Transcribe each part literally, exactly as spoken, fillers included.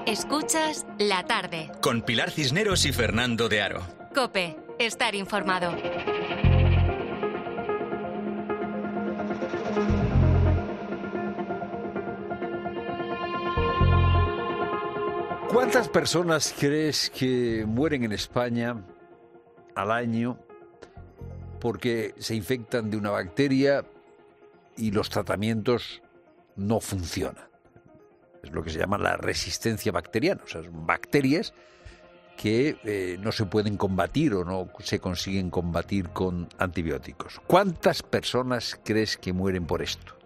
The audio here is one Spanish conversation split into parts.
Escuchas La Tarde. Con Pilar Cisneros y Fernando de Aro. COPE. Estar informado. ¿Cuántas personas crees que mueren en España al año porque se infectan de una bacteria y los tratamientos no funcionan? Es lo que se llama la resistencia bacteriana. O sea, son bacterias que eh, no se pueden combatir o no se consiguen combatir con antibióticos. ¿Cuántas personas crees que mueren por esto?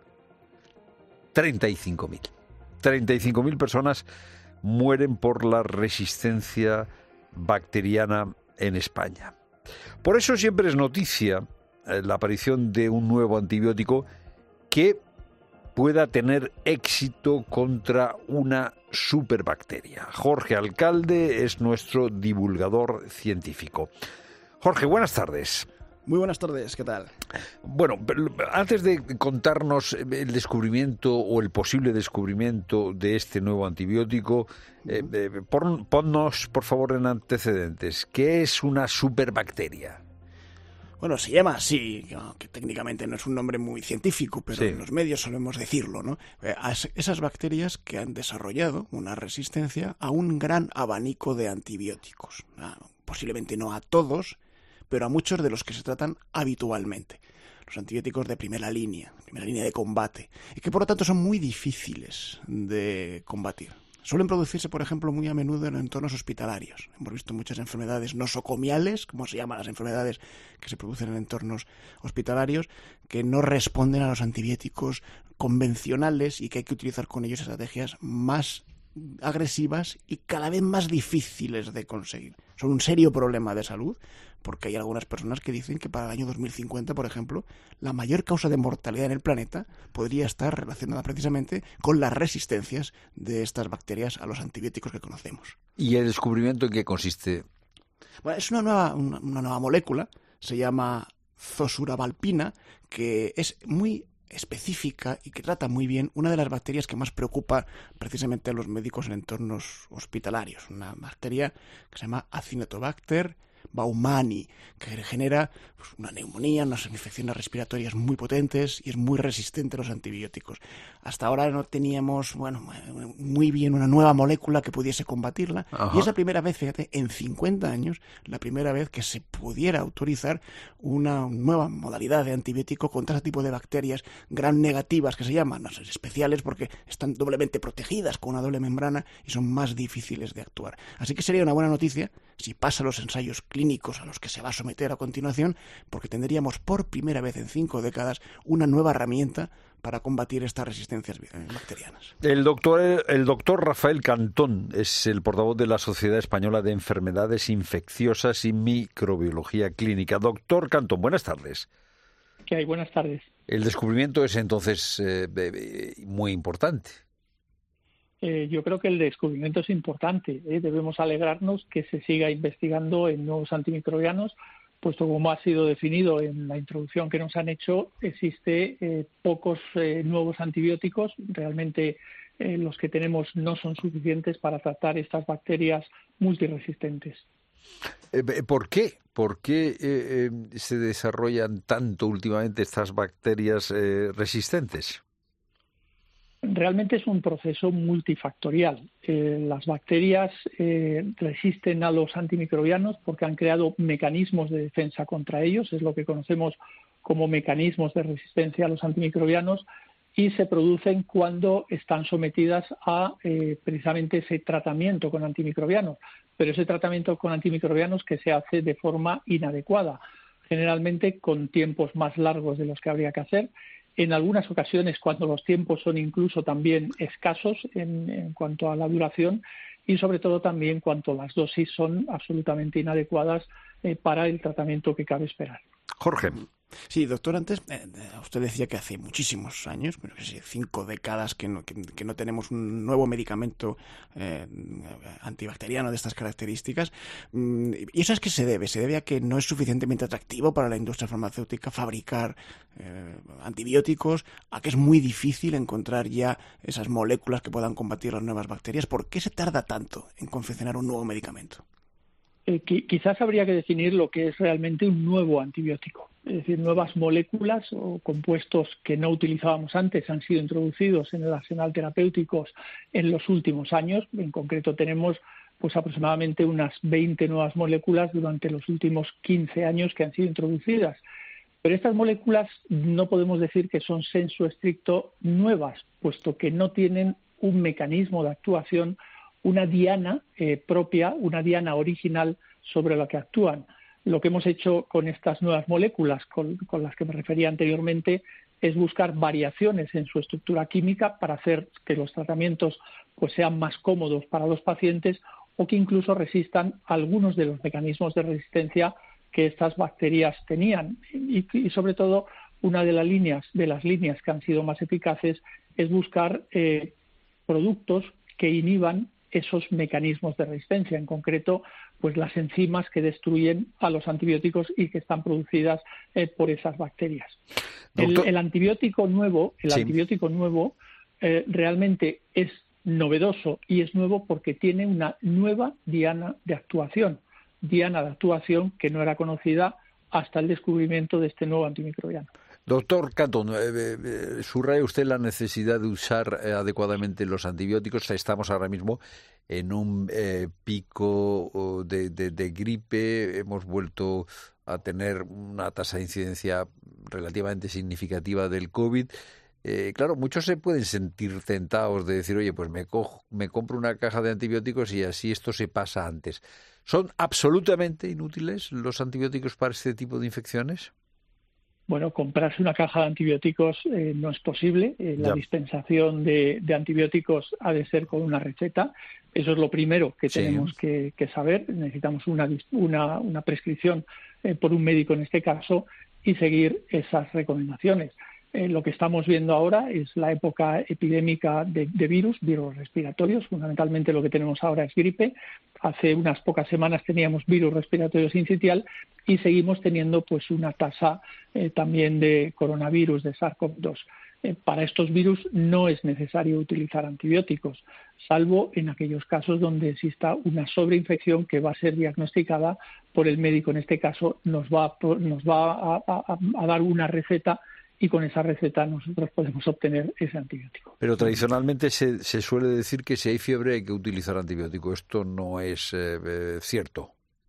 treinta y cinco mil. treinta y cinco mil personas mueren por la resistencia bacteriana en España. Por eso siempre es noticia eh, la aparición de un nuevo antibiótico que pueda tener éxito contra una superbacteria. Jorge Alcalde es nuestro divulgador científico. Jorge, buenas tardes. Muy buenas tardes, ¿qué tal? Bueno, antes de contarnos el descubrimiento o el posible descubrimiento de este nuevo antibiótico, eh, eh, pon, ponnos, por favor, en antecedentes. ¿Qué es una superbacteria? Bueno, se llama así, que técnicamente no es un nombre muy científico, pero sí, en los medios solemos decirlo, ¿no? Esas bacterias que han desarrollado una resistencia a un gran abanico de antibióticos. Posiblemente no a todos, pero a muchos de los que se tratan habitualmente. Los antibióticos de primera línea, primera línea de combate, y que por lo tanto son muy difíciles de combatir. Suelen producirse, por ejemplo, muy a menudo en entornos hospitalarios. Hemos visto muchas enfermedades nosocomiales, como se llaman las enfermedades que se producen en entornos hospitalarios, que no responden a los antibióticos convencionales y que hay que utilizar con ellos estrategias más agresivas y cada vez más difíciles de conseguir. Son un serio problema de salud, porque hay algunas personas que dicen que para el año dos mil cincuenta, por ejemplo, la mayor causa de mortalidad en el planeta podría estar relacionada precisamente con las resistencias de estas bacterias a los antibióticos que conocemos. ¿Y el descubrimiento en qué consiste? Bueno, es una nueva, una, una nueva molécula, se llama zosurabalpina, que es muy específica y que trata muy bien una de las bacterias que más preocupa precisamente a los médicos en entornos hospitalarios. Una bacteria que se llama Acinetobacter baumannii, que genera pues, una neumonía, unas infecciones respiratorias muy potentes y es muy resistente a los antibióticos. Hasta ahora no teníamos, bueno, muy bien una nueva molécula que pudiese combatirla. Ajá. Y es la primera vez, fíjate, en cincuenta años, la primera vez que se pudiera autorizar una nueva modalidad de antibiótico contra ese tipo de bacterias gram negativas que se llaman, no sé, especiales porque están doblemente protegidas con una doble membrana y son más difíciles de actuar. Así que sería una buena noticia si pasa los ensayos clínicos a los que se va a someter a continuación, porque tendríamos por primera vez en cinco décadas una nueva herramienta para combatir estas resistencias bacterianas. El doctor, el doctor Rafael Cantón es el portavoz de la Sociedad Española de Enfermedades Infecciosas y Microbiología Clínica. Doctor Cantón, buenas tardes. ¿Qué hay? Buenas tardes. El descubrimiento es entonces eh, muy importante. Eh, yo creo que el descubrimiento es importante. ¿eh? Debemos alegrarnos que se siga investigando en nuevos antimicrobianos, puesto como ha sido definido en la introducción que nos han hecho, existe eh, pocos eh, nuevos antibióticos. Realmente eh, los que tenemos no son suficientes para tratar estas bacterias multiresistentes. ¿Por qué? ¿Por qué eh, eh, se desarrollan tanto últimamente estas bacterias eh, resistentes? Realmente es un proceso multifactorial. Eh, las bacterias eh, resisten a los antimicrobianos porque han creado mecanismos de defensa contra ellos, es lo que conocemos como mecanismos de resistencia a los antimicrobianos, y se producen cuando están sometidas a eh, precisamente ese tratamiento con antimicrobianos, pero ese tratamiento con antimicrobianos que se hace de forma inadecuada, generalmente con tiempos más largos de los que habría que hacer. En algunas ocasiones, cuando los tiempos son incluso también escasos en, en cuanto a la duración y sobre todo también cuando las dosis son absolutamente inadecuadas eh, para el tratamiento que cabe esperar. Jorge. Sí, doctor, antes eh, usted decía que hace muchísimos años, bueno, sí, cinco décadas que no, que, que no tenemos un nuevo medicamento eh, antibacteriano de estas características. ¿Y eso es que se debe? ¿Se debe a que no es suficientemente atractivo para la industria farmacéutica fabricar eh, antibióticos? ¿A que es muy difícil encontrar ya esas moléculas que puedan combatir las nuevas bacterias? ¿Por qué se tarda tanto en confeccionar un nuevo medicamento? Eh, quizás habría que definir lo que es realmente un nuevo antibiótico. Es decir, nuevas moléculas o compuestos que no utilizábamos antes han sido introducidos en el arsenal terapéutico en los últimos años. En concreto tenemos pues aproximadamente unas veinte nuevas moléculas durante los últimos quince años que han sido introducidas. Pero estas moléculas no podemos decir que son sensu stricto nuevas, puesto que no tienen un mecanismo de actuación, una diana eh, propia, una diana original sobre la que actúan. Lo que hemos hecho con estas nuevas moléculas, con, con las que me refería anteriormente, es buscar variaciones en su estructura química para hacer que los tratamientos pues, sean más cómodos para los pacientes o que incluso resistan algunos de los mecanismos de resistencia que estas bacterias tenían. Y, y sobre todo, una de las líneas, de las líneas que han sido más eficaces es buscar eh, productos que inhiban esos mecanismos de resistencia, en concreto, pues las enzimas que destruyen a los antibióticos y que están producidas eh, por esas bacterias. El, el antibiótico nuevo, el sí. antibiótico nuevo eh, realmente es novedoso y es nuevo porque tiene una nueva diana de actuación, diana de actuación que no era conocida hasta el descubrimiento de este nuevo antimicrobiano. Doctor Catón, eh, eh, subraya usted la necesidad de usar eh, adecuadamente los antibióticos. Estamos ahora mismo en un eh, pico de, de, de gripe. Hemos vuelto a tener una tasa de incidencia relativamente significativa del COVID. Eh, claro, muchos se pueden sentir tentados de decir, oye, pues me, cojo, me compro una caja de antibióticos y así esto se pasa antes. ¿Son absolutamente inútiles los antibióticos para este tipo de infecciones? Bueno, comprarse una caja de antibióticos eh, no es posible. Eh, la ya. dispensación de, de antibióticos ha de ser con una receta. Eso es lo primero que sí. tenemos que, que saber. Necesitamos una, una, una prescripción eh, por un médico en este caso y seguir esas recomendaciones. Eh, lo que estamos viendo ahora es la época epidémica de, de virus, virus respiratorios. Fundamentalmente lo que tenemos ahora es gripe. Hace unas pocas semanas teníamos virus respiratorio sincitial y seguimos teniendo pues una tasa eh, también de coronavirus, de SARS-CoV dos. Eh, para estos virus no es necesario utilizar antibióticos, salvo en aquellos casos donde exista una sobreinfección que va a ser diagnosticada por el médico. En este caso nos va a, nos va a, a, a dar una receta y con esa receta nosotros podemos obtener ese antibiótico. Pero tradicionalmente se, se suele decir que si hay fiebre hay que utilizar antibiótico. ¿Esto no es eh, eh, cierto?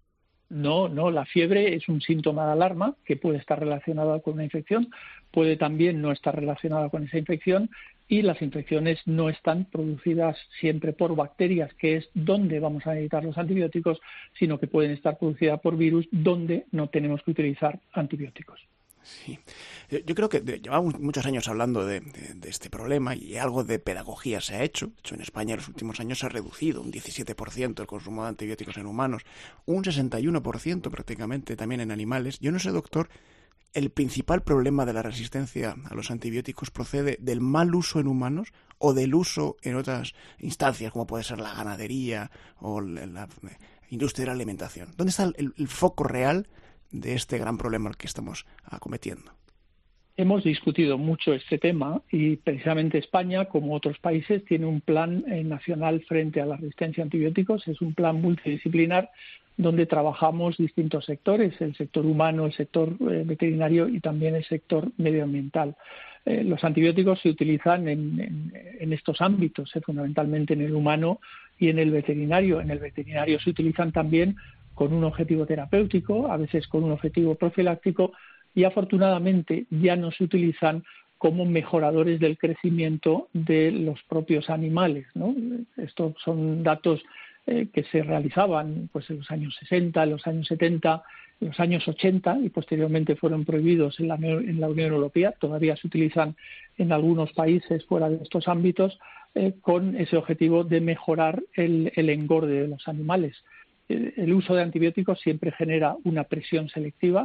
No, no. La fiebre es un síntoma de alarma que puede estar relacionada con una infección, puede también no estar relacionada con esa infección y las infecciones no están producidas siempre por bacterias, que es donde vamos a necesitar los antibióticos, sino que pueden estar producidas por virus donde no tenemos que utilizar antibióticos. Sí, yo creo que llevamos muchos años hablando de, de, de este problema y algo de pedagogía se ha hecho. De hecho, en España en los últimos años se ha reducido un diecisiete por ciento el consumo de antibióticos en humanos, un sesenta y uno por ciento prácticamente también en animales. Yo no sé, doctor, ¿el principal problema de la resistencia a los antibióticos procede del mal uso en humanos o del uso en otras instancias, como puede ser la ganadería o la, la industria de la alimentación? ¿Dónde está el, el foco real de este gran problema que estamos acometiendo? Hemos discutido mucho este tema y precisamente España, como otros países, tiene un plan eh, nacional frente a la resistencia a antibióticos. Es un plan multidisciplinar donde trabajamos distintos sectores, el sector humano, el sector eh, veterinario y también el sector medioambiental. Eh, los antibióticos se utilizan en, en, en estos ámbitos, eh, fundamentalmente en el humano y en el veterinario. En el veterinario se utilizan también con un objetivo terapéutico, a veces con un objetivo profiláctico, y afortunadamente ya no se utilizan como mejoradores del crecimiento de los propios animales, ¿no? Estos son datos eh, que se realizaban pues, en los años sesenta, en los años setenta, en los años ochenta y posteriormente fueron prohibidos en la, en la Unión Europea. Todavía se utilizan en algunos países fuera de estos ámbitos eh, con ese objetivo de mejorar el, el engorde de los animales. El uso de antibióticos siempre genera una presión selectiva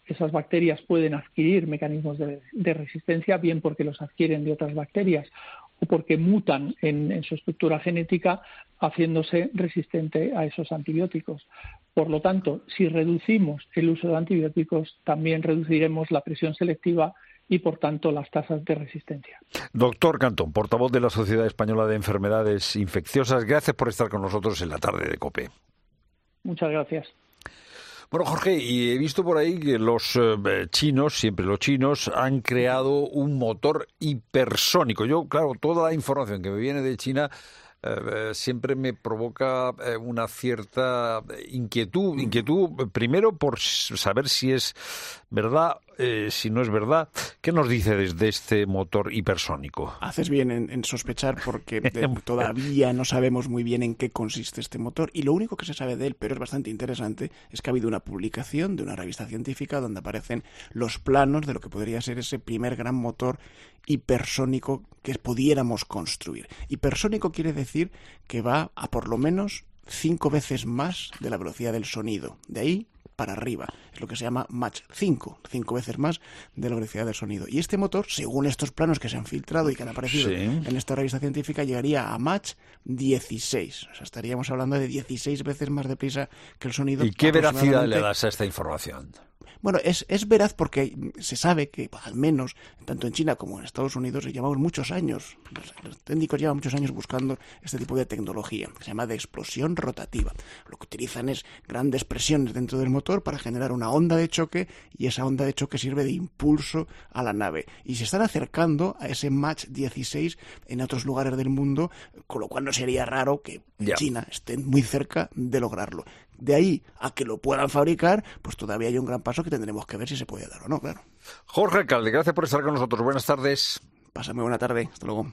esas bacterias pueden adquirir mecanismos de, de resistencia, bien porque los adquieren de otras bacterias o porque mutan en, en su estructura genética, haciéndose resistente a esos antibióticos. Por lo tanto, si reducimos el uso de antibióticos, también reduciremos la presión selectiva y, por tanto, las tasas de resistencia. Doctor Cantón, portavoz de la Sociedad Española de Enfermedades Infecciosas, gracias por estar con nosotros en la tarde de COPE. Muchas gracias. Bueno, Jorge, y he visto por ahí que los eh, chinos, siempre los chinos, han creado un motor hipersónico. Yo, claro, toda la información que me viene de China eh, siempre me provoca eh, una cierta inquietud. Inquietud, primero, por saber si es verdad, eh, si no es verdad. ¿Qué nos dice desde este motor hipersónico? Haces bien en, en sospechar porque de, todavía no sabemos muy bien en qué consiste este motor, y lo único que se sabe de él, pero es bastante interesante, es que ha habido una publicación de una revista científica donde aparecen los planos de lo que podría ser ese primer gran motor hipersónico que pudiéramos construir. Hipersónico quiere decir que va a por lo menos cinco veces más de la velocidad del sonido. De ahí para arriba. Es lo que se llama Mach cinco, cinco veces más de la velocidad del sonido. Y este motor, según estos planos que se han filtrado y que han aparecido sí. en esta revista científica, llegaría a Mach dieciséis. O sea, estaríamos hablando de dieciséis veces más deprisa que el sonido. ¿Y qué veracidad le das a esta información? Bueno, es, es veraz porque se sabe que, al menos, tanto en China como en Estados Unidos, llevamos muchos años, los, los técnicos llevan muchos años buscando este tipo de tecnología, que se llama de explosión rotativa. Lo que utilizan es grandes presiones dentro del motor para generar una onda de choque, y esa onda de choque sirve de impulso a la nave. Y se están acercando a ese Mach dieciséis en otros lugares del mundo, con lo cual no sería raro que en China estén muy cerca de lograrlo. De ahí a que lo puedan fabricar, pues todavía hay un gran paso que tendremos que ver si se puede dar o no, claro. Jorge Alcalde, gracias por estar con nosotros. Buenas tardes. Pásame buena tarde. Hasta luego.